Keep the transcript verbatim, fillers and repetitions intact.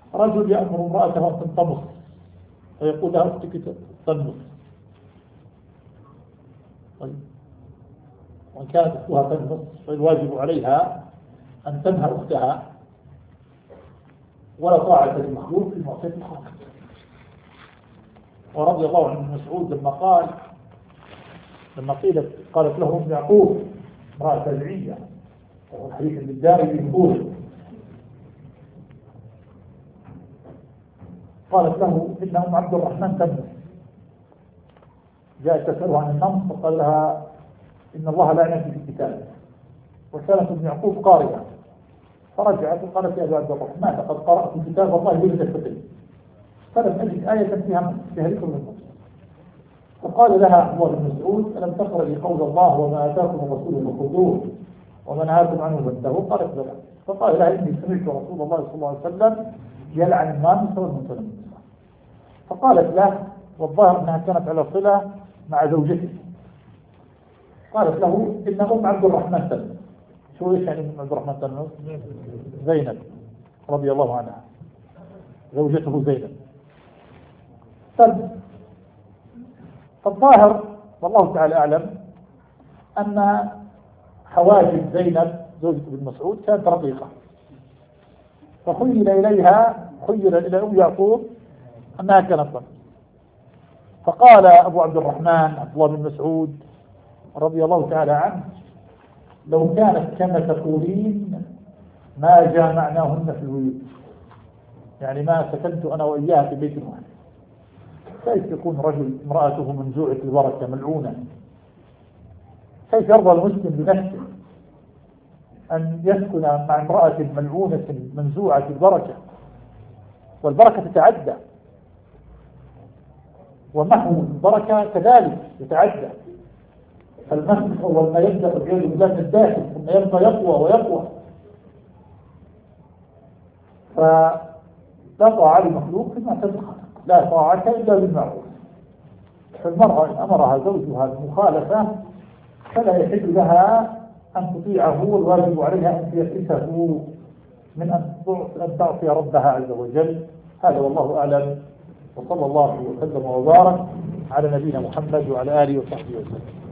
رجل يأمر امرأته أن تنطبخ فيقول لها أختك تنطبخ، طيب وإن كانت أختها تنطبخ فالواجب عليها أن تنهى أختها، ولا طاعة للمخلوق في معصية الخالق. ورضي الله عن ابن مسعود لما قال لما قيلت قالت له ام يعقوب امرأة تبعية، وهو الحديث بالدار يقول، قالت له إن أم عبد الرحمن تنمس، جاءت تسأله عن النمس فقال لها إن الله لا ينفي في كتابه، وكانت ابن يعقوب قارئة فرجعت وقالت يا أبا عبد الرحمن لقد قرأت كتاب الله ولد الفتن فلم أجد آية فيها فيها ذكر للنفس. فقال لها عبد الله بن مسعود ألم تقرأي قول الله وما آتاكم الرسول فخذوه وما نهاكم عنه فانتهوا؟ قالت بلى. فقال لها إني سمعت رسول الله صلى الله عليه وسلم يلعن النامس والمتنمس. فقالت له والظاهر أنها كانت على صلة مع زوجته، قالت له إن أم عبد الرحمن تنمس. شو إيش يعني أم عبد الرحمن تنمس؟ زينب رضي الله عنها زوجته زينب. فالظاهر والله تعالى أعلم أن حواجب زينب زوجة ابن مسعود كانت رقيقة، فخيل إليها خيل إلى أم يعقوب أنها كانت رقيقة. فقال أبو عبد الرحمن عبد الله بن مسعود رضي الله تعالى عنه لو كانت كما تقولين ما جامعناهن في البيوت، يعني ما سكنت أنا وإياها في بيت واحد. كيف يكون رجل امرأته منزوعة البركة ملعونة؟ كيف يرضى المسلم بنفسه أن يسكن مع امرأة ملعونة منزوعة البركة؟ والبركة تتعدى، ومحو البركة كذلك يتعدى. فالمسح أول ما يبدأ العياذ بالله من الداخل ثم يبقى يقوى ويقوى. فلا طاعة لمخلوق في معصية الخالق، لا طاعة إلا بالمعروف. فالمرأة إن أمرها زوجها بالمخالفة فلا يحل لها أن تطيعه، والواجب عليها أن تيأسه من أن تعصي ربها عز وجل. هذا والله أعلم، وصلى الله وسلم وبارك على نبينا محمد وعلى آله وصحبه وسلم.